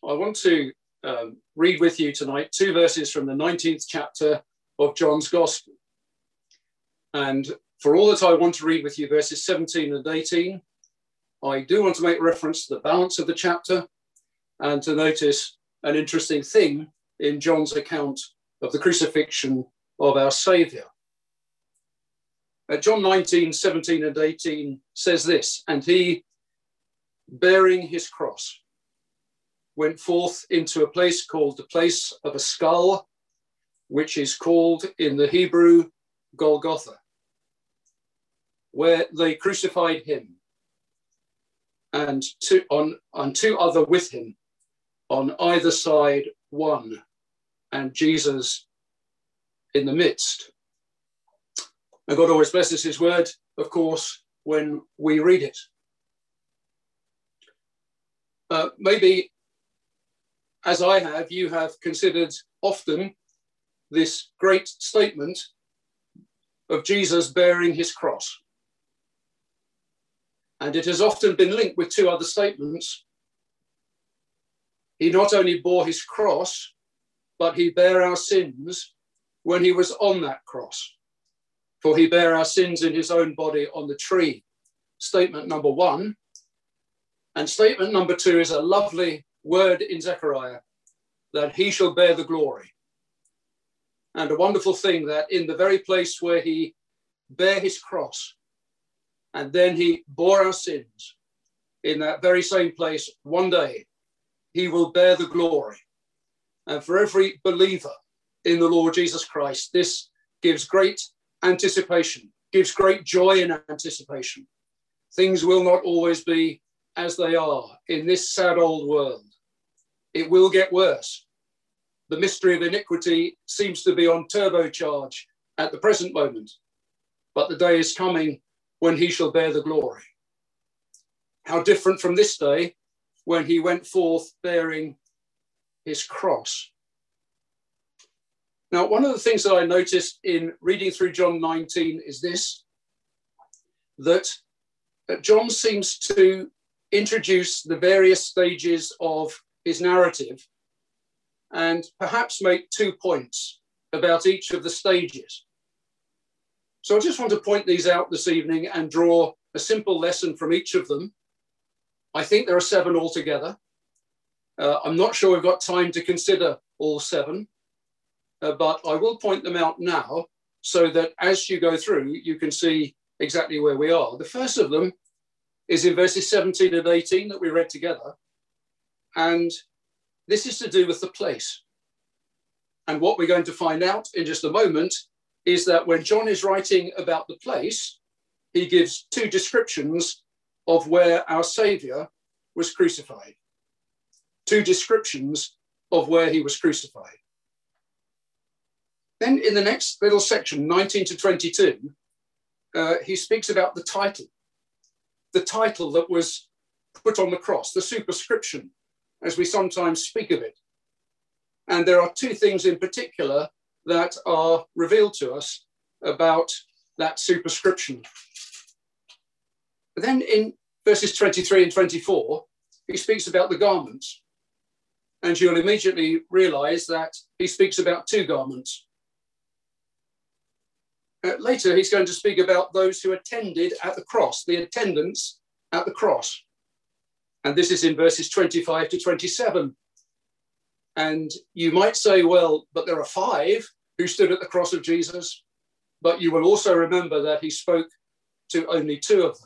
I want to read with you tonight 2 verses from the 19th chapter of John's Gospel. And for all that I want to read with you verses 17 and 18, I do want to make reference to the balance of the chapter and to notice an interesting thing in John's account of the crucifixion of our Saviour. John 19, 17 and 18 says this, "And he, bearing his cross, went forth into a place called the place of a skull, which is called in the Hebrew Golgotha, where they crucified him, and two other with him, on either side one, and Jesus in the midst." And God always blesses his word, of course, when we read it. Maybe, as I have, you have considered often this great statement of Jesus bearing his cross. And it has often been linked with 2 other statements. He not only bore his cross, but he bare our sins when he was on that cross. For he bare our sins in his own body on the tree. Statement number 1. And statement number 2 is a lovely word in Zechariah, that he shall bear the glory. And a wonderful thing that in the very place where he bare his cross, and then he bore our sins, in that very same place, one day, he will bear the glory. And for every believer in the Lord Jesus Christ, this gives great anticipation, gives great joy in anticipation. Things will not always be as they are in this sad old world. It will get worse. The mystery of iniquity seems to be on turbocharge at the present moment, but the day is coming when he shall bear the glory. How different from this day when he went forth bearing his cross. Now, one of the things that I noticed in reading through John 19 is this, that John seems to introduce the various stages of his narrative and perhaps make 2 points about each of the stages. So I just want to point these out this evening and draw a simple lesson from each of them. I think there are 7 altogether. I'm not sure we've got time to consider all 7. But I will point them out now so that as you go through, you can see exactly where we are. The first of them is in verses 17 and 18 that we read together. And this is to do with the place. And what we're going to find out in just a moment is that when John is writing about the place, he gives 2 descriptions of where our Saviour was crucified. 2 descriptions of where he was crucified. Then in the next little section, 19 to 22, he speaks about the title that was put on the cross, the superscription, as we sometimes speak of it. And there are 2 things in particular that are revealed to us about that superscription. But then in verses 23 and 24, he speaks about the garments. And you'll immediately realize that he speaks about 2 garments. Later, he's going to speak about those who attended at the cross, the attendants at the cross. And this is in verses 25 to 27. And you might say, well, but there are 5 who stood at the cross of Jesus. But you will also remember that he spoke to only 2 of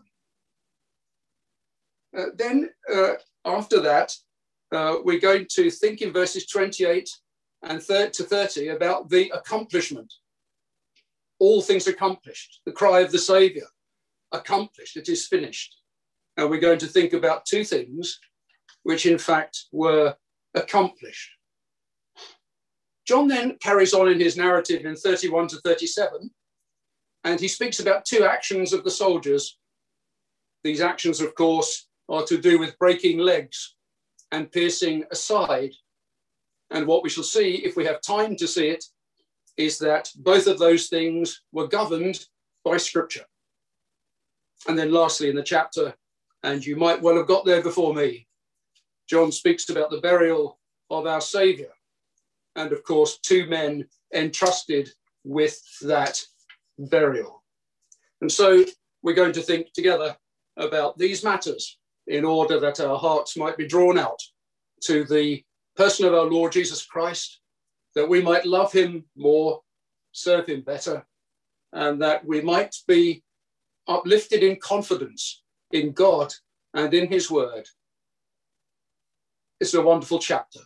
them. Then after that, we're going to think in verses 28 and 30 about the accomplishment. All things accomplished, the cry of the Saviour, accomplished, it is finished. And we're going to think about 2 things which in fact were accomplished. John then carries on in his narrative in 31 to 37, and he speaks about 2 actions of the soldiers. These actions, of course, are to do with breaking legs and piercing a side. And what we shall see, if we have time to see it, is that both of those things were governed by Scripture. And then lastly in the chapter, and you might well have got there before me, John speaks about the burial of our Saviour, and of course, two men entrusted with that burial. And so we're going to think together about these matters in order that our hearts might be drawn out to the person of our Lord Jesus Christ, that we might love him more, serve him better, and that we might be uplifted in confidence in God and in his word. It's a wonderful chapter.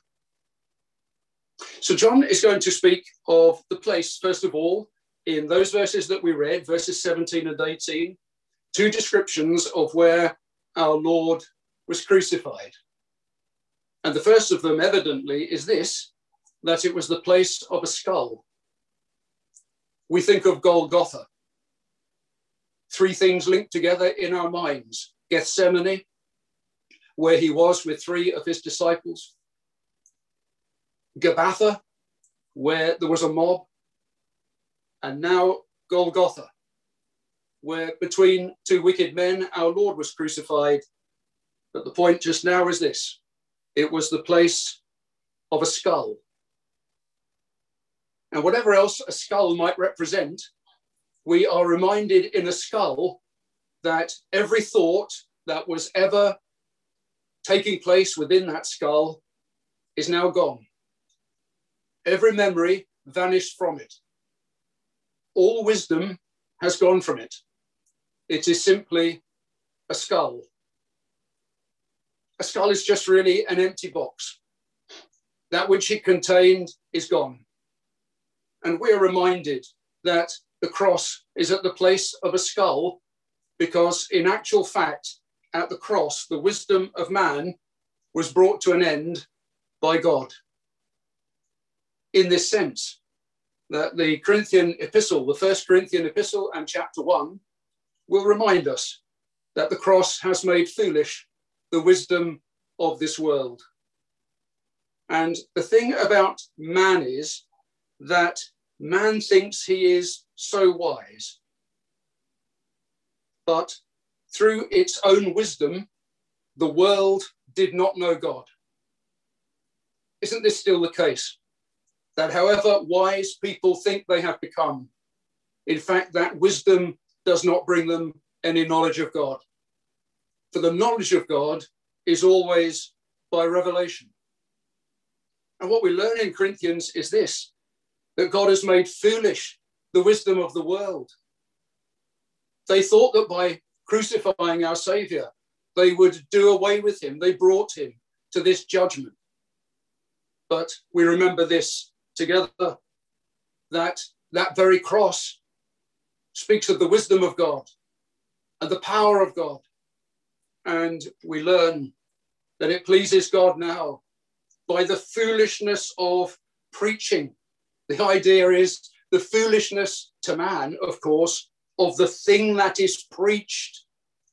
So John is going to speak of the place, first of all, in those verses that we read, verses 17 and 18, two descriptions of where our Lord was crucified. And the first of them, evidently, is this, that it was the place of a skull. We think of Golgotha. Three things linked together in our minds. Gethsemane, where he was with three of his disciples. Gabbatha, where there was a mob. And now Golgotha, where between two wicked men, our Lord was crucified. But the point just now is this. It was the place of a skull. And whatever else a skull might represent, we are reminded in a skull that every thought that was ever taking place within that skull is now gone. Every memory vanished from it. All wisdom has gone from it. It is simply a skull. A skull is just really an empty box. That which it contained is gone. And we are reminded that the cross is at the place of a skull because in actual fact, at the cross, the wisdom of man was brought to an end by God. In this sense, that the Corinthian epistle, the first Corinthian epistle and chapter 1, will remind us that the cross has made foolish the wisdom of this world. And the thing about man is that man thinks he is so wise, but through its own wisdom, the world did not know God. Isn't this still the case? That however wise people think they have become, in fact, that wisdom does not bring them any knowledge of God. For the knowledge of God is always by revelation. And what we learn in Corinthians is this, that God has made foolish the wisdom of the world. They thought that by crucifying our Saviour, they would do away with him. They brought him to this judgment. But we remember this together, that very cross speaks of the wisdom of God and the power of God. And we learn that it pleases God now by the foolishness of preaching. The idea is the foolishness to man, of course, of the thing that is preached.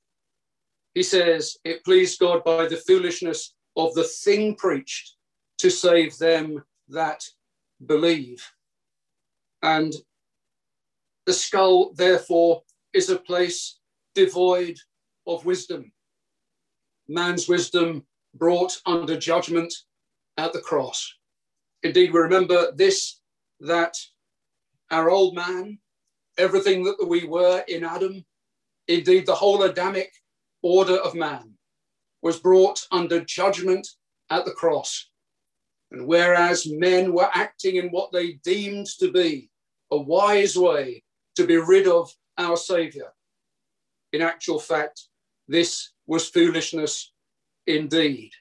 He says, it pleased God by the foolishness of the thing preached to save them that believe. And the skull, therefore, is a place devoid of wisdom. Man's wisdom brought under judgment at the cross. Indeed, we remember this, that our old man, everything that we were in Adam, indeed the whole Adamic order of man, was brought under judgment at the cross. And whereas men were acting in what they deemed to be a wise way to be rid of our Saviour, in actual fact, this was foolishness indeed.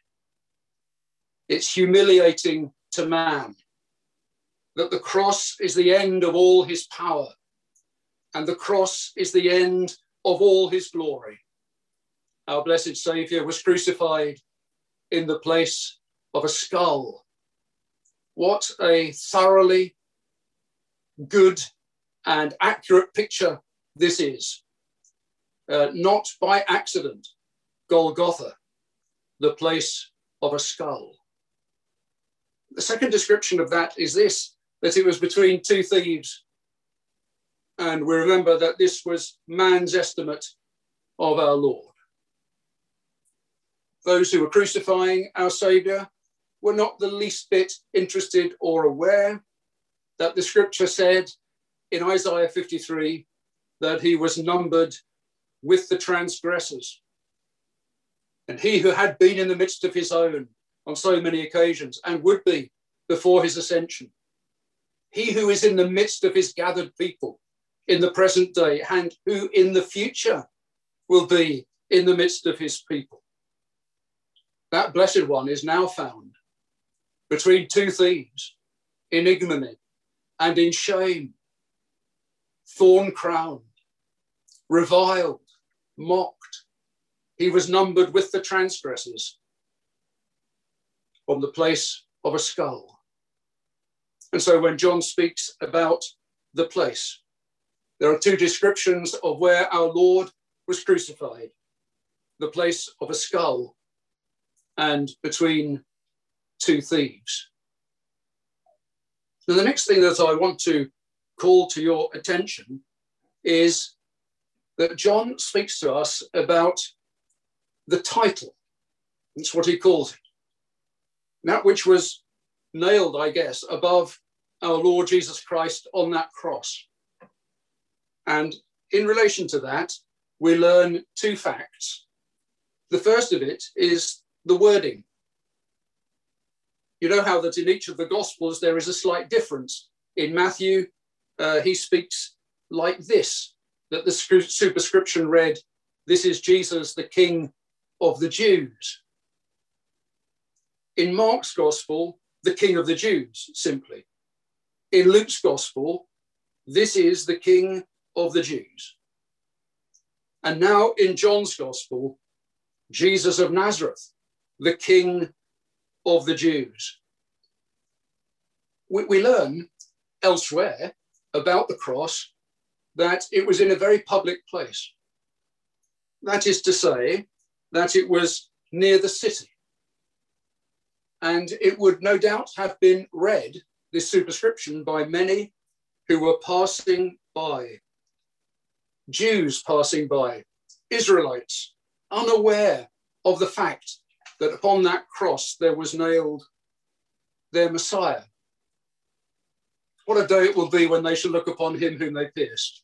It's humiliating to man that the cross is the end of all his power, and the cross is the end of all his glory. Our blessed Saviour was crucified in the place of a skull. What a thoroughly good and accurate picture this is. Not by accident, Golgotha, the place of a skull. The second description of that is this, that it was between two thieves. And we remember that this was man's estimate of our Lord. those who were crucifying our Saviour were not the least bit interested or aware that the scripture said in Isaiah 53 that he was numbered with the transgressors. And he who had been in the midst of his own on so many occasions and would be before his ascension, he who is in the midst of his gathered people in the present day and who in the future will be in the midst of his people. That blessed one is now found between two thieves, in ignominy and in shame, thorn-crowned, reviled, mocked. He was numbered with the transgressors on the place of a skull. And so when John speaks about the place, there are two descriptions of where our Lord was crucified, the place of a skull and between two thieves. Now, the next thing that I want to call to your attention is that John speaks to us about the title. That's what he calls it. That which was nailed, I guess, above our Lord Jesus Christ on that cross. And in relation to that, we learn two facts. The first of it is the wording. You know how that in each of the Gospels there is a slight difference. In Matthew, he speaks like this, that the superscription read, "This is Jesus, the King of the Jews." In Mark's Gospel, the King of the Jews, simply. In Luke's Gospel, "This is the King of the Jews." And now in John's Gospel, Jesus of Nazareth, the King of the Jews. We learn elsewhere about the cross that it was in a very public place. That is to say, that it was near the city. And it would no doubt have been read, this superscription, by many who were passing by. Jews passing by, Israelites, unaware of the fact that upon that cross there was nailed their Messiah. What a day it will be when they shall look upon him whom they pierced.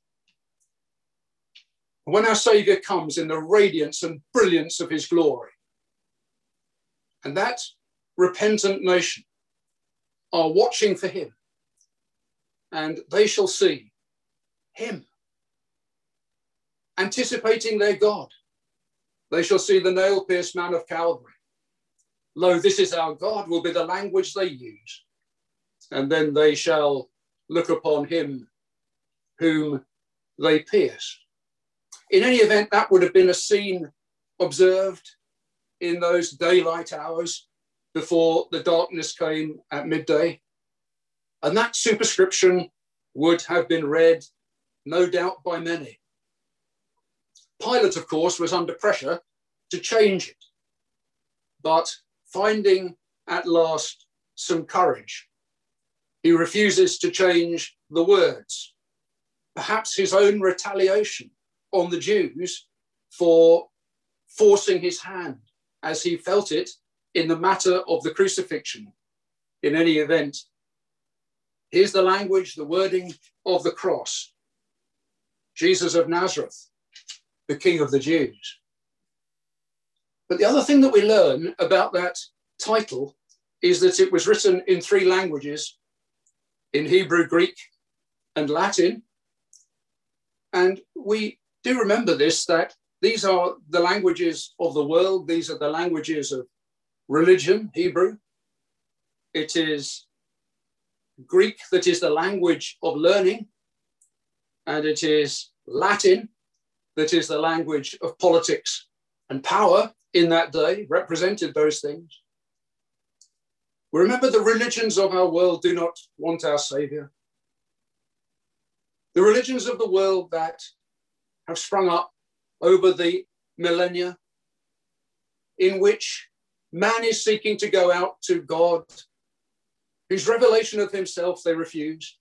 When our Saviour comes in the radiance and brilliance of his glory, and that repentant nation are watching for him, and they shall see him, anticipating their God. They shall see the nail-pierced man of Calvary. Lo, this is our God, will be the language they use. And then they shall look upon him whom they pierced. In any event, that would have been a scene observed in those daylight hours before the darkness came at midday. And that superscription would have been read, no doubt, by many. Pilate, of course, was under pressure to change it, but finding at last some courage, he refuses to change the words, perhaps his own retaliation on the Jews for forcing his hand as he felt it in the matter of the crucifixion. In any event, here's the language, the wording of the cross. Jesus of Nazareth, the King of the Jews. But the other thing that we learn about that title is that it was written in three languages, in Hebrew, Greek, and Latin. And we do remember this, that these are the languages of the world. These are the languages of religion, Hebrew. It is Greek that is the language of learning. And it is Latin that is the language of politics and power in that day, represented those things. Remember, the religions of our world do not want our Saviour. The religions of the world that have sprung up over the millennia, in which man is seeking to go out to God, whose revelation of himself they refuse.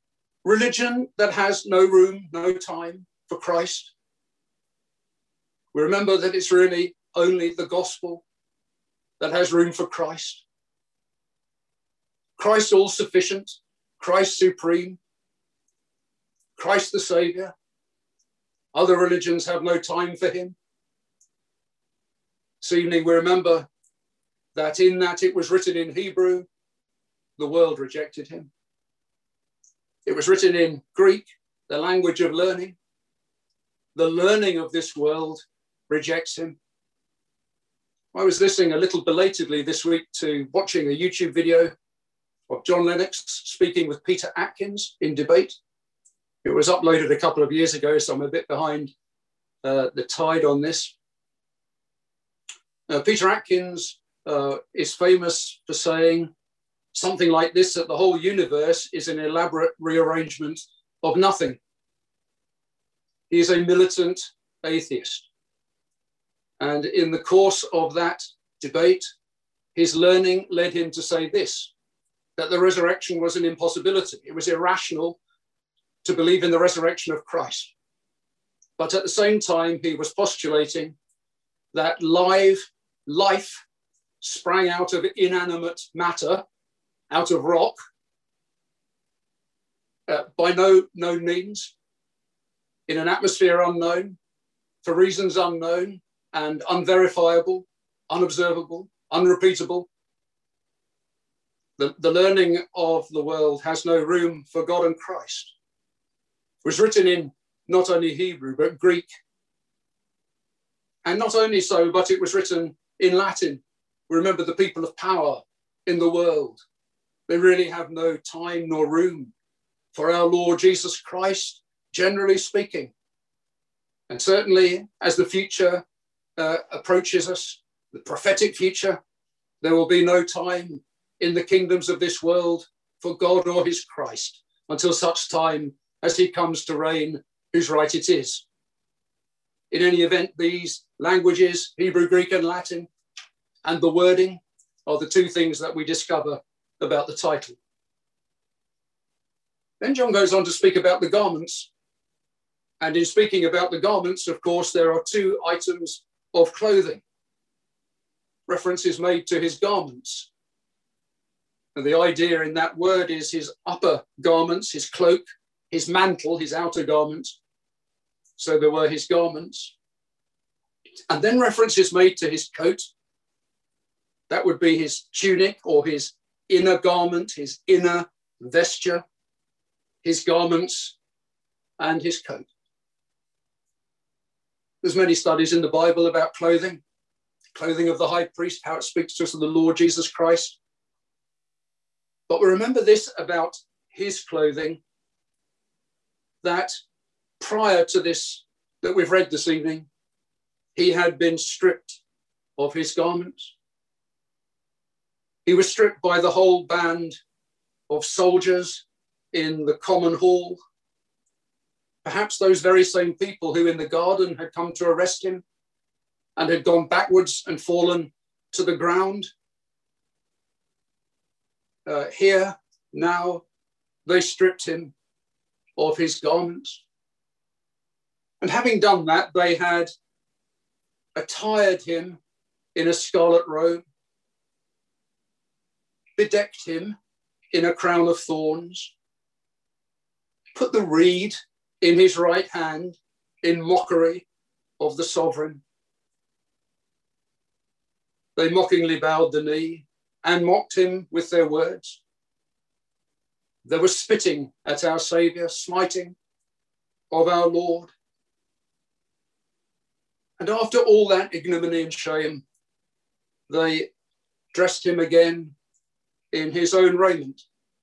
Religion that has no room, no time for Christ. We remember that it's really only the gospel that has room for Christ. Christ all-sufficient, Christ supreme, Christ the Saviour. Other religions have no time for him. This evening we remember that in that it was written in Hebrew, the world rejected him. It was written in Greek, the language of learning. The learning of this world rejects him. I was listening a little belatedly this week to watching a YouTube video of John Lennox speaking with Peter Atkins in debate. It was uploaded a couple of years ago, so I'm a bit behind the tide on this. Peter Atkins is famous for saying something like this, that the whole universe is an elaborate rearrangement of nothing. He is a militant atheist. And in the course of that debate, his learning led him to say this, that the resurrection was an impossibility. It was irrational to believe in the resurrection of Christ. But at the same time, he was postulating that life sprang out of inanimate matter, out of rock, by no means, in an atmosphere unknown, for reasons unknown and unverifiable, unobservable, unrepeatable. The learning of the world has no room for God and Christ. It was written in not only Hebrew, but Greek. And not only so, but it was written in Latin. We remember the people of power in the world. They really have no time nor room for our Lord Jesus Christ, generally speaking. And certainly as the future approaches us, the prophetic future, there will be no time in the kingdoms of this world for God or his Christ until such time as he comes to reign, whose right it is. In any event, these languages, Hebrew, Greek, and Latin, and the wording are the two things that we discover about the title. Then John goes on to speak about the garments. And in speaking about the garments, of course, there are two items of clothing. Reference is made to his garments. And the idea in that word is his upper garments, his cloak, his mantle, his outer garments. So there were his garments. And then reference is made to his coat. That would be his tunic or his inner garment, his inner vesture, his garments and his coat. There's many studies in the Bible about clothing of the high priest, how it speaks to us of the Lord Jesus Christ. But we remember this about his clothing, that prior to this that we've read this evening, he had been stripped of his garments. He was stripped by the whole band of soldiers in the common hall. Perhaps those very same people who in the garden had come to arrest him and had gone backwards and fallen to the ground. Here, now, they stripped him of his garments. And having done that, they had attired him in a scarlet robe, bedecked him in a crown of thorns, put the reed in his right hand in mockery of the sovereign. They mockingly bowed the knee and mocked him with their words. They were spitting at our Saviour, smiting of our Lord. And after all that ignominy and shame, they dressed him again in his own raiment.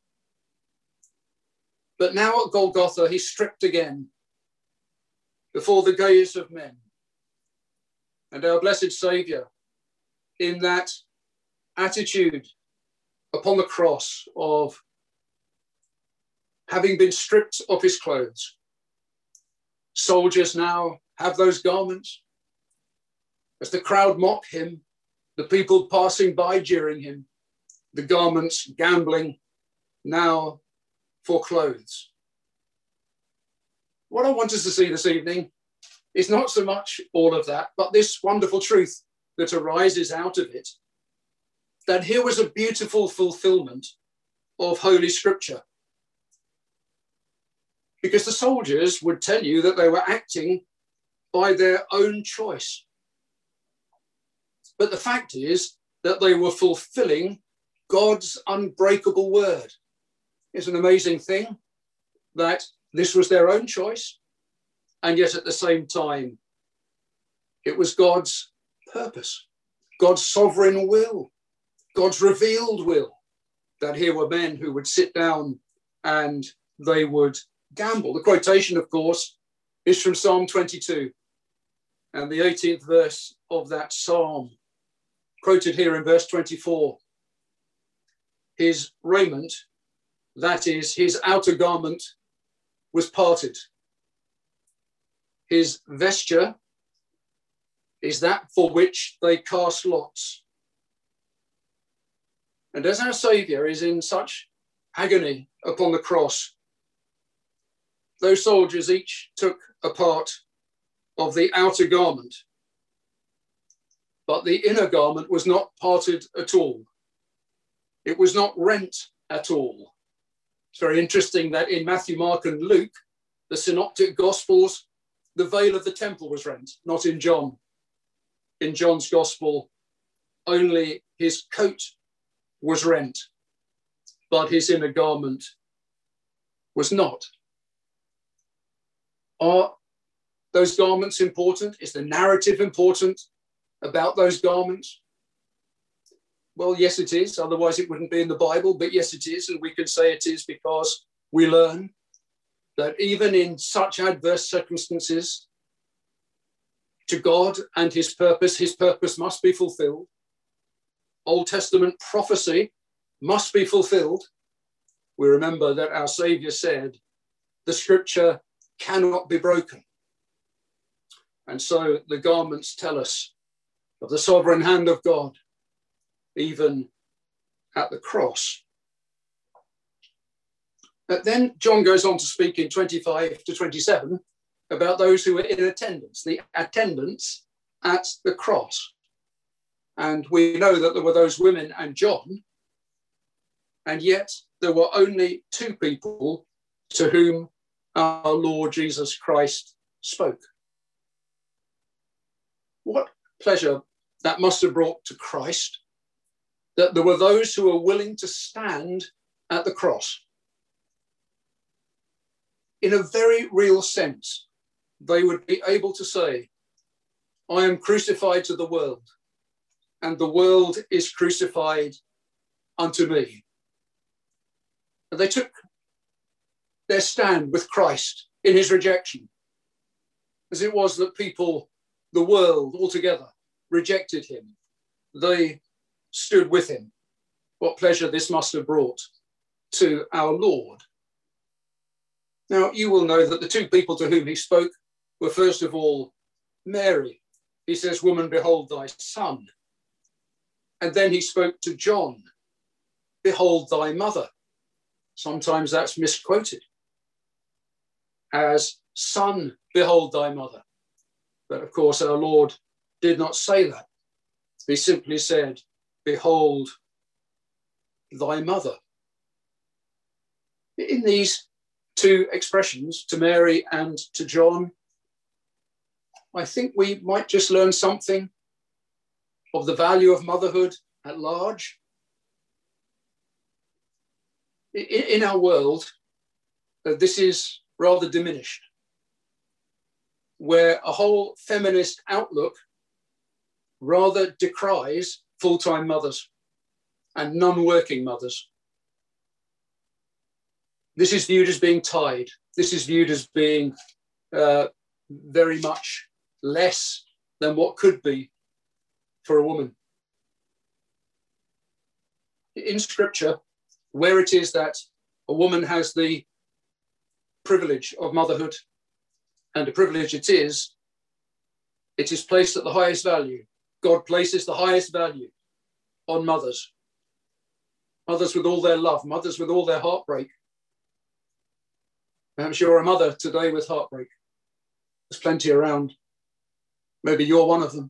But now at Golgotha, he's stripped again before the gaze of men. And our blessed Saviour, in that attitude upon the cross of having been stripped of his clothes, soldiers now have those garments. As the crowd mock him, the people passing by jeering him, the garments gambling now for clothes. What I want us to see this evening is not so much all of that, but this wonderful truth that arises out of it, that here was a beautiful fulfillment of Holy Scripture. Because the soldiers would tell you that they were acting by their own choice. But the fact is that they were fulfilling God's unbreakable word. It's an amazing thing that this was their own choice, and yet at the same time, it was God's purpose, God's sovereign will, God's revealed will, that here were men who would sit down and they would gamble. The quotation, of course, is from Psalm 22 and the 18th verse of that psalm, quoted here in verse 24. His raiment, that is, his outer garment, was parted. His vesture is that for which they cast lots. And as our Saviour is in such agony upon the cross, those soldiers each took a part of the outer garment, but the inner garment was not parted at all. It was not rent at all. It's very interesting that in Matthew, Mark, and Luke, the synoptic gospels, the veil of the temple was rent, not in John. In John's gospel, only his coat was rent, but his inner garment was not. Are those garments important? Is the narrative important about those garments? Well, yes, it is. Otherwise, it wouldn't be in the Bible. But yes, it is. And we can say it is because we learn that even in such adverse circumstances, to God and his purpose must be fulfilled. Old Testament prophecy must be fulfilled. We remember that our Saviour said, the scripture cannot be broken. And so the garments tell us of the sovereign hand of God, even at the cross. But then John goes on to speak in 25 to 27 about those who were in attendance, the attendants at the cross. And we know that there were those women and John, and yet there were only two people to whom our Lord Jesus Christ spoke. What pleasure that must have brought to Christ, that there were those who were willing to stand at the cross. In a very real sense, they would be able to say, I am crucified to the world, and the world is crucified unto me. And they took their stand with Christ in his rejection, as it was that people, the world altogether, rejected him. They stood with him. What pleasure this must have brought to our Lord. Now, you will know that the two people to whom he spoke were, first of all, Mary. He says, woman, behold thy son. And then he spoke to John, behold thy mother. Sometimes that's misquoted as, son, behold thy mother. But of course, our Lord did not say that. He simply said, behold thy mother. In these two expressions, to Mary and to John, I think we might just learn something of the value of motherhood at large. In our world, this is rather diminished, where a whole feminist outlook rather decries full-time mothers and non-working mothers. This is viewed as being tied. This is viewed as being very much less than what could be for a woman. In Scripture, where it is that a woman has the privilege of motherhood, and a privilege it is placed at the highest value. God places the highest value on mothers. Mothers with all their love, mothers with all their heartbreak. Perhaps you're a mother today with heartbreak. There's plenty around Maybe you're one of them.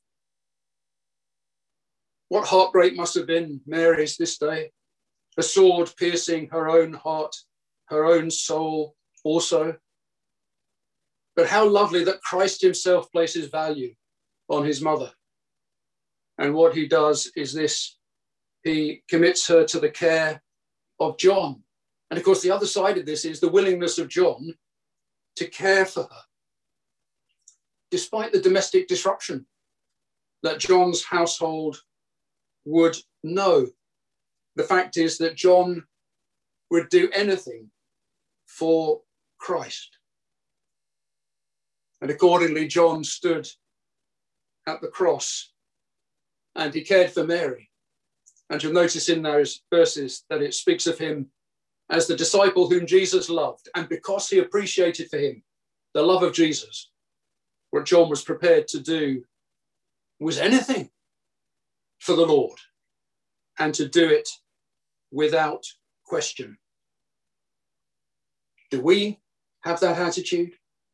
What heartbreak must have been Mary's this day, a sword piercing her own heart, her own soul also. But how lovely that Christ himself places value on his mother. And what he does is this: he commits her to the care of John. And of course, the other side of this is the willingness of John to care for her. Despite the domestic disruption that John's household would know, the fact is that John would do anything for Christ. And accordingly, John stood at the cross and he cared for Mary. And you'll notice in those verses that it speaks of him as the disciple whom Jesus loved. And because he appreciated for him the love of Jesus, what John was prepared to do was anything for the Lord, and to do it without question. Do we have that attitude?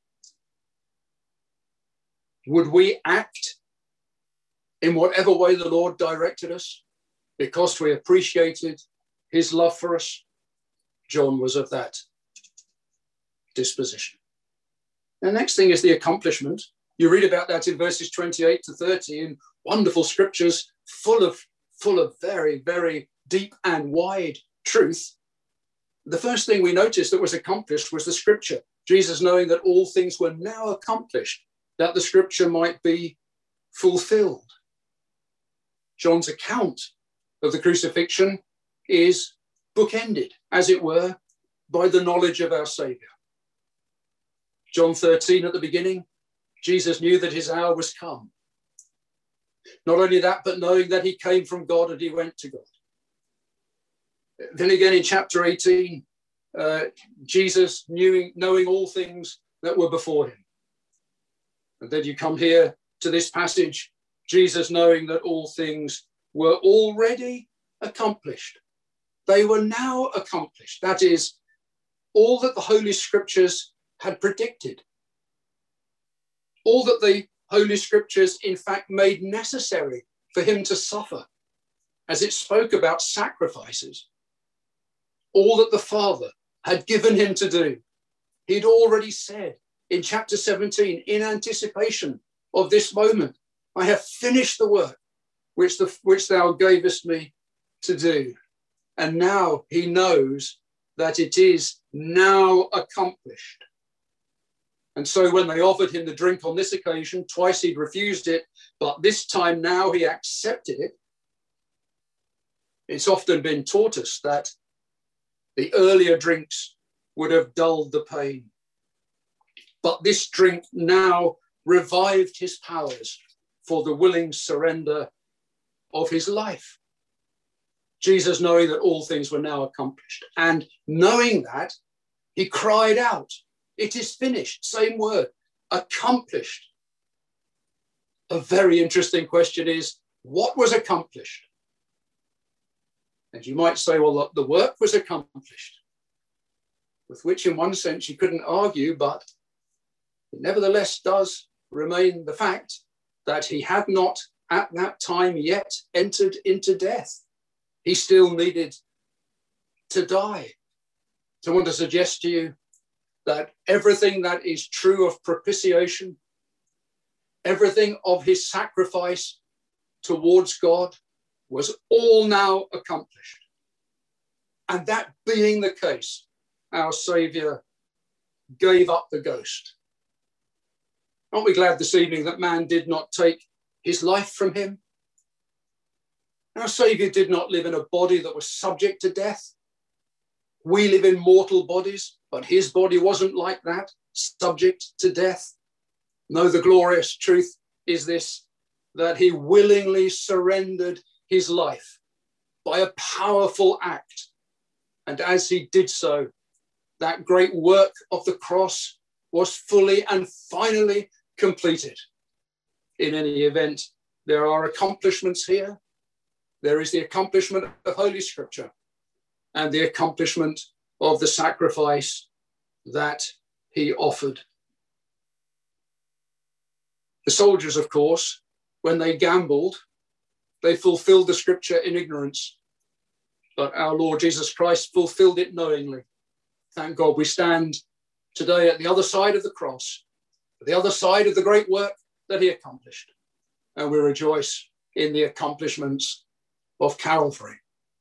Would we act in whatever way the Lord directed us because we appreciated his love for us? John was of that disposition. The next thing is the accomplishment. You read about that in verses 28 to 30 in wonderful scriptures full of very, very deep and wide truth. The first thing we noticed that was accomplished was the scripture. Jesus, knowing that all things were now accomplished, that the scripture might be fulfilled. John's account of the crucifixion is bookended, as it were, by the knowledge of our Saviour. John 13 at the beginning, Jesus knew that his hour was come. Not only that, but knowing that he came from God and he went to God. Then again in chapter 18, Jesus knowing all things that were before him. And then you come here to this passage, Jesus knowing that all things were already accomplished. They were now accomplished. That is, all that the Holy Scriptures had predicted. All that the Holy Scriptures, in fact, made necessary for him to suffer, as it spoke about sacrifices. All that the Father had given him to do, he'd already said in chapter 17, in anticipation of this moment, I have finished the work which thou gavest me to do. And now he knows that it is now accomplished. And so when they offered him the drink on this occasion, twice he'd refused it, but this time now he accepted it. It's often been taught us that the earlier drinks would have dulled the pain. But this drink now revived his powers for the willing surrender of his life. Jesus, knowing that all things were now accomplished, and knowing that, he cried out, it is finished, same word, accomplished. A very interesting question is, what was accomplished? And you might say, well, the work was accomplished, with which in one sense you couldn't argue, but it nevertheless does remain the fact that he had not at that time yet entered into death. He still needed to die. So I want to suggest to you that everything that is true of propitiation, everything of his sacrifice towards God was all now accomplished. And that being the case, our Saviour gave up the ghost. Aren't we glad this evening that man did not take his life from him? Our Saviour did not live in a body that was subject to death. We live in mortal bodies, but his body wasn't like that, subject to death. No, the glorious truth is this, that he willingly surrendered his life by a powerful act. And as he did so, that great work of the cross was fully and finally completed. In any event, there are accomplishments here. There is the accomplishment of Holy Scripture and the accomplishment of the sacrifice that he offered. The soldiers, of course, when they gambled, they fulfilled the scripture in ignorance. But our Lord Jesus Christ fulfilled it knowingly. Thank God we stand today at the other side of the cross, at the other side of the great work that he accomplished. And we rejoice in the accomplishments of Calvary.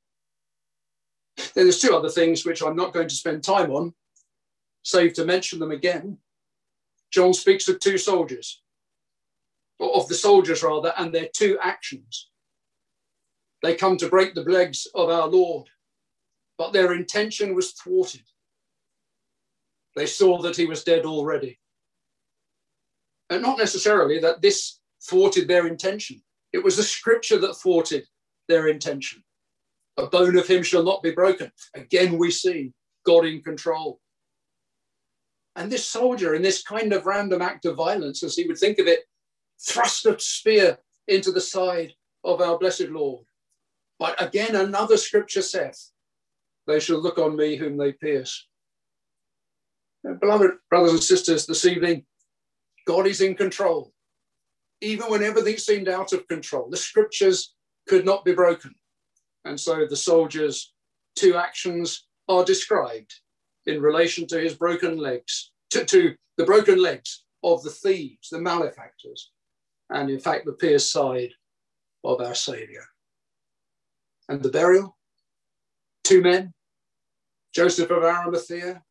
Then there's two other things which I'm not going to spend time on, save to mention them again. John speaks of two soldiers, or of the soldiers rather, and their two actions. They come to break the legs of our Lord, but their intention was thwarted. They saw that he was dead already. And not necessarily that this thwarted their intention. It was the scripture that thwarted their intention. A bone of him shall not be broken. Again, we see God in control. And this soldier, in this kind of random act of violence, as he would think of it, thrust a spear into the side of our blessed Lord. But again, another scripture saith, they shall look on me whom they pierce. Now, beloved brothers and sisters, this evening, God is in control. Even when everything seemed out of control, the scriptures could not be broken. And so the soldiers' two actions are described in relation to his broken legs, to the broken legs of the thieves, the malefactors, and in fact, the pierced side of our Saviour. And the burial, two men, Joseph of Arimathea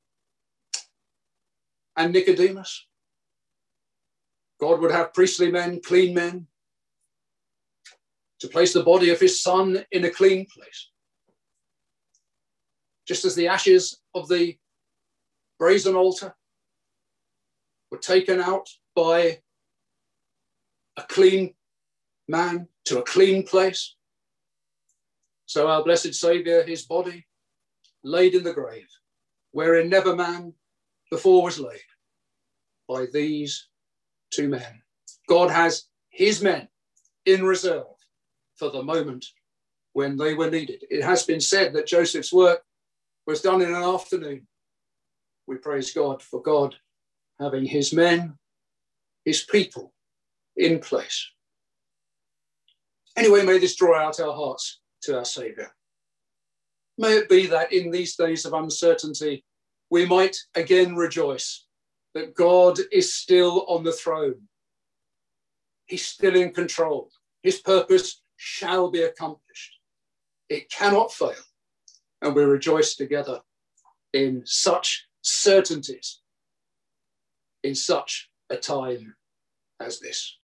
and Nicodemus. God would have priestly men, clean men, to place the body of his son in a clean place. Just as the ashes of the brazen altar were taken out by a clean man to a clean place, so our blessed Saviour, his body, laid in the grave, wherein never man before was laid, by these two men. God has his men in reserve for the moment when they were needed. It has been said that Joseph's work was done in an afternoon. We praise God for God having his men, his people in place. Anyway, may this draw out our hearts to our Saviour. May it be that in these days of uncertainty, we might again rejoice that God is still on the throne. He's still in control. His purpose shall be accomplished. It cannot fail. And we rejoice together in such certainties, in such a time as this.